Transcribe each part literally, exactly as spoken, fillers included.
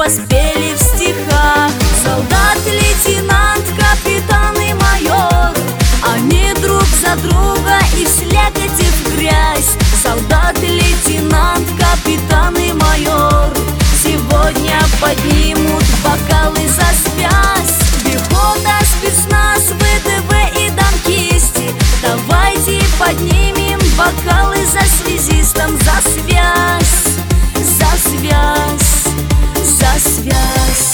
воспели в стихах. Солдат, лейтенант, капитан и майор, они друг за друга и в слякоть, и в грязь. Солдат, лейтенант, капитан и майор сегодня поднимут бокалы за связь. Пехота, спецназ, ВДВ и танкисты, давайте поднимем бокалы за связистам, за связь, за связь, за связь.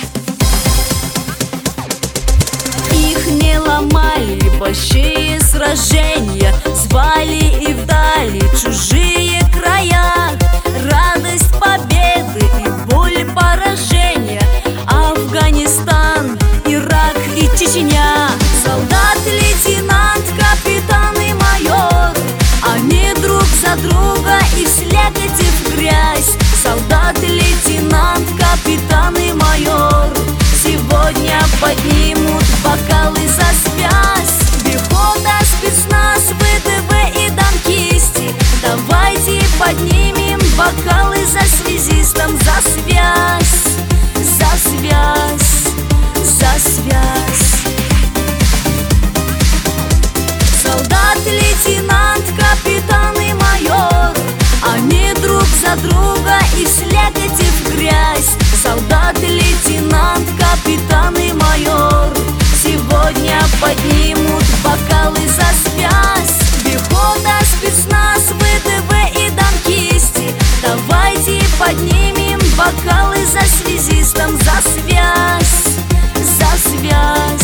Их не ломали большие сражения, звали и вдали чужие края. Радость победы и боль поражения, Афганистан, Ирак и Чечня. Солдат, лейтенант, капитан и майор, они друг за друга и в слякоть, и в грязь. Солдат, лейтенант, капитан и майор сегодня поднимут бокалы за связь. Пехота, спецназ, ВДВ и танкисты, давайте поднимем бокалы за связистам, за связь, за связь, за связь. Солдат, лейтенант, капитан и майор, они друг за друга и в слякоть, и в грязь. Солдат, лейтенант, капитан и майор сегодня поднимут бокалы за связь. Пехота, спецназ, ВДВ и танкисты, давайте поднимем бокалы за связистам, за связь, за связь.